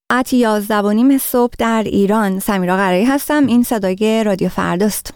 ساعت 11:30 صبح در ایران. سمیرا قرایی هستم. این صدای رادیو فرداست.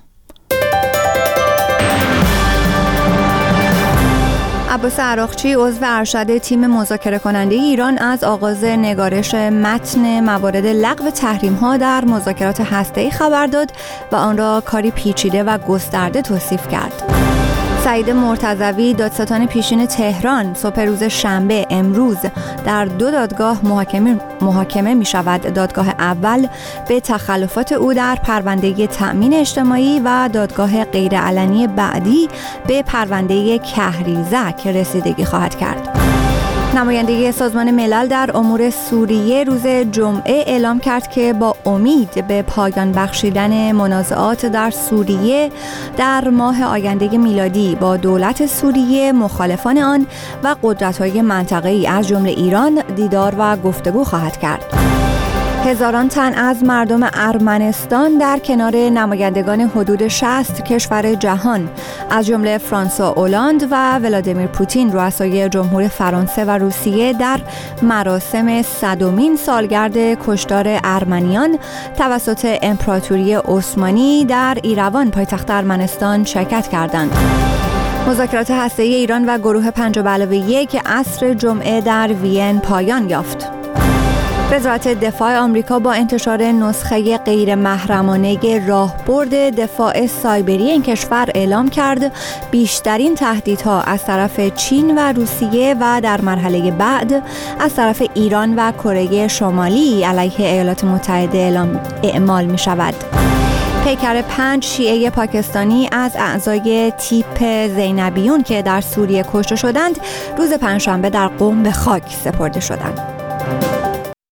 عباس عراقچی عضو ارشد تیم مذاکره کننده ایران از آغاز نگارش متن موارد لغو تحریم‌ها در مذاکرات هسته‌ای خبر داد و آن را کاری پیچیده و گسترده توصیف کرد. سعید مرتضوی دادستان پیشین تهران صبح روز شنبه امروز در 2 دادگاه محاکمه می شود. دادگاه اول به تخلفات او در پرونده تأمین اجتماعی و دادگاه غیرعلنی بعدی به پرونده کهریزک رسیدگی خواهد کرد. نماینده سازمان ملل در امور سوریه روز جمعه اعلام کرد که با امید به پایان بخشیدن منازعات در سوریه در ماه آینده میلادی با دولت سوریه، مخالفان آن و قدرت‌های منطقه‌ای از جمله ایران دیدار و گفتگو خواهد کرد. هزاران تن از مردم ارمنستان در کنار نمایندگان حدود 60 کشور جهان از جمله فرانسوا اولاند و ولادیمیر پوتین رؤسای جمهور فرانسه و روسیه در مراسم 100مین سالگرد کشتار ارمنیان توسط امپراتوری عثمانی در ایروان پایتخت ارمنستان شرکت کردند. مذاکرات هسته‌ای ایران و گروه 5+1 عصر جمعه در وین پایان یافت. وزارت دفاع آمریکا با انتشار نسخه غیر محرمانه راهبرد دفاع سایبری این کشور اعلام کرد بیشترین تهدیدها از طرف چین و روسیه و در مرحله بعد از طرف ایران و کره شمالی علیه ایالات متحده اعمال می شود. پیکر 5 شیعه پاکستانی از اعضای تیپ زینبیون که در سوریه کشته شدند روز پنجشنبه در قم به خاک سپرده شدند.